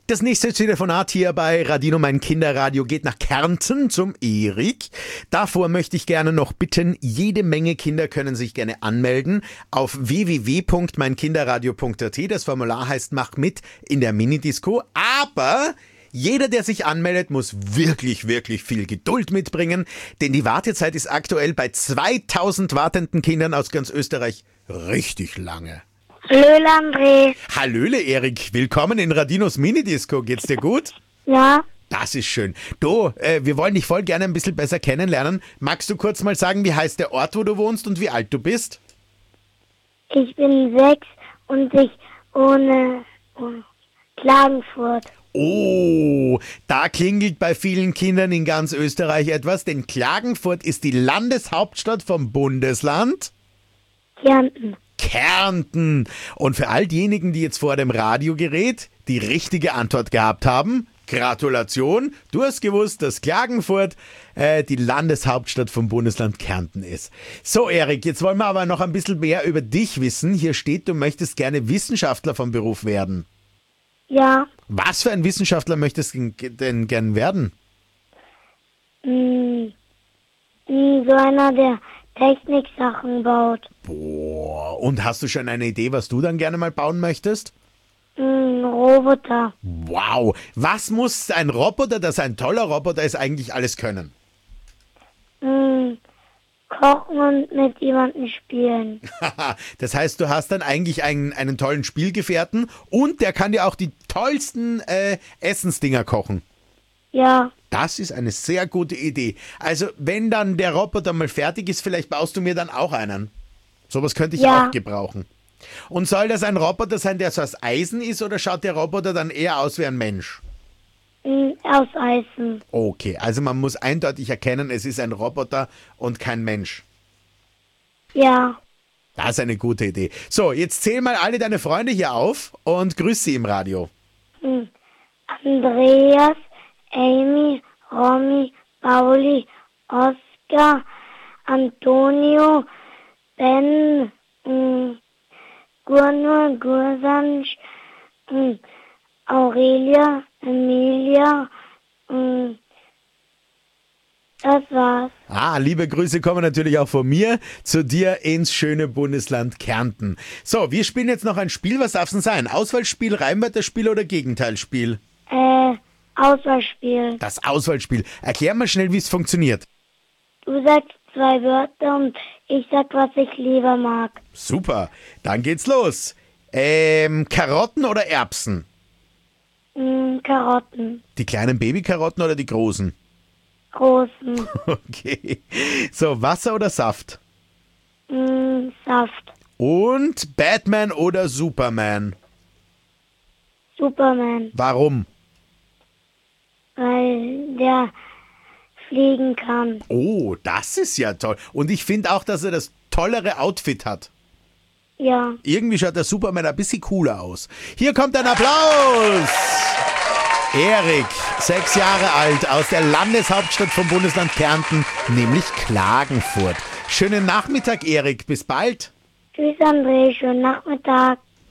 Das nächste Telefonat hier bei Radino, mein Kinderradio, geht nach Kärnten zum Erik. Davor möchte ich gerne noch bitten, jede Menge Kinder können sich gerne anmelden auf www.meinkinderradio.at. Das Formular heißt Mach mit in der Minidisco. Aber jeder, der sich anmeldet, muss wirklich, wirklich viel Geduld mitbringen, denn die Wartezeit ist aktuell bei 2000 wartenden Kindern aus ganz Österreich richtig lange. Hallöle André. Hallöle Erik, willkommen in Radinos Minidisco. Geht's dir gut? Ja, Das ist schön. Du, wir wollen dich voll gerne ein bisschen besser kennenlernen. Magst du kurz mal sagen, wie heißt der Ort, wo du wohnst und wie alt du bist? ich bin 6 und ich wohne in Klagenfurt. Oh, da klingelt bei vielen Kindern in ganz Österreich etwas, denn Klagenfurt ist die Landeshauptstadt vom Bundesland Kärnten. Kärnten. Und für all diejenigen, die jetzt vor dem Radiogerät die richtige Antwort gehabt haben, Gratulation, du hast gewusst, dass Klagenfurt die Landeshauptstadt vom Bundesland Kärnten ist. So Erik, jetzt wollen wir aber noch ein bisschen mehr über dich wissen. Hier steht, du möchtest gerne Wissenschaftler vom Beruf werden. Ja, Was für ein Wissenschaftler möchtest du denn gern werden? so einer, der Techniksachen baut. Boah, und hast du schon eine Idee, was du dann gerne mal bauen möchtest? Roboter. Wow, was muss ein Roboter, das ein toller Roboter ist, eigentlich alles können? Kochen und mit jemandem spielen. Das heißt, du hast dann eigentlich einen tollen Spielgefährten und der kann dir auch die tollsten Essensdinger kochen. Ja, Das ist eine sehr gute Idee. Also, wenn dann der Roboter mal fertig ist, vielleicht baust du mir dann auch einen. Sowas könnte ich Ja. auch gebrauchen. Und soll das ein Roboter sein, der so aus Eisen ist, oder schaut der Roboter dann eher aus wie ein Mensch? aus Eisen. Okay, also man muss eindeutig erkennen, es ist ein Roboter und kein Mensch. Ja, Das ist eine gute Idee. So, jetzt zähl mal alle deine Freunde hier auf und grüß sie im Radio. Andreas, Amy, Romy, Pauli, Oskar, Antonio, Ben, Gurnur, Gursansch, Aurelia, Emilia, das war's. Liebe Grüße kommen natürlich auch von mir zu dir ins schöne Bundesland Kärnten. So, wir spielen jetzt noch ein Spiel. Was darf's denn sein? Auswahlspiel, Reimwörterspiel oder Gegenteilspiel? Auswahlspiel. Das Auswahlspiel. Erklär mal schnell, wie es funktioniert. Du sagst 2 Wörter und ich sag, was ich lieber mag. Super, dann geht's los. Karotten oder Erbsen? Karotten. Die kleinen Babykarotten oder die großen? Großen. Okay. So, Wasser oder Saft? Saft. Und Batman oder Superman? Superman. Warum? Weil der fliegen kann. Oh, das ist ja toll. Und ich finde auch, dass er das tollere Outfit hat. Ja. Irgendwie schaut der Superman ein bisschen cooler aus. Hier kommt ein Applaus. Erik, 6 Jahre alt, aus der Landeshauptstadt vom Bundesland Kärnten, nämlich Klagenfurt. Schönen Nachmittag, Erik. Bis bald. Tschüss, André. Schönen Nachmittag.